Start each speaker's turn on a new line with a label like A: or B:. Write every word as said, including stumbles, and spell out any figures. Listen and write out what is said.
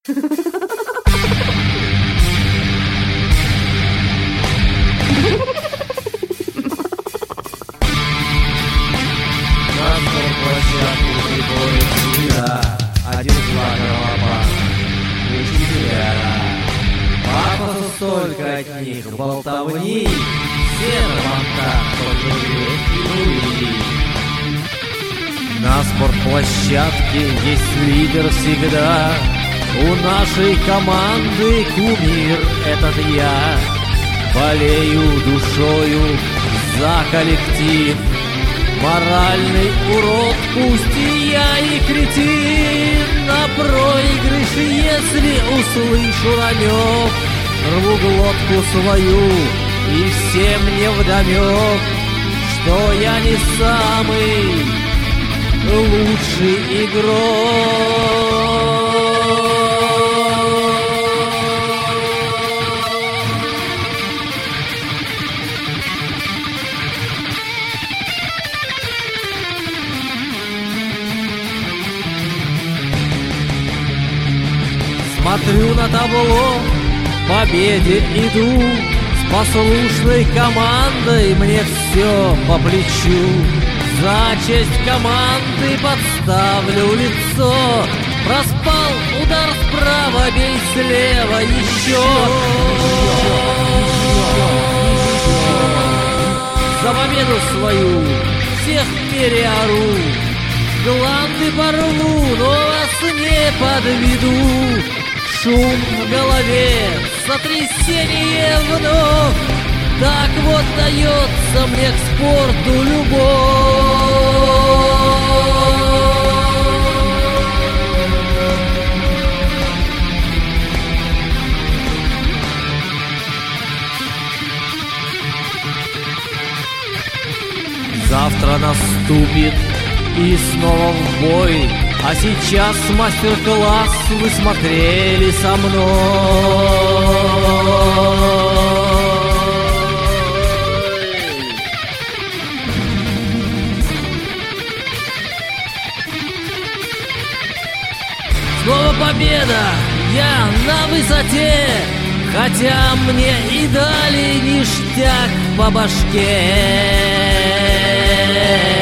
A: Один-два голова, учителя, папа столько от них болтовни, все на понтах пожалеть и увидеть. На спортплощадке есть лидер всегда, у нашей команды кумир этот я. Болею душою за коллектив, моральный урод, пусть и я и кретин. На проигрыш, если услышу ранёк, рву глотку свою, и всем невдомёк, что я не самый лучший игрок. Смотрю на табло, к победе иду, с послушной командой мне все по плечу. За честь команды подставлю лицо, проспал удар справа, бей слева еще. За победу свою всех переору, гланды порву, но вас не подведу. Шум в голове, сотрясение вновь, так вот дается мне к спорту любовь. Завтра наступит и снова в бой, а сейчас мастер-класс вы смотрели со мной. Снова победа, я на высоте, хотя мне и дали ништяк по башке.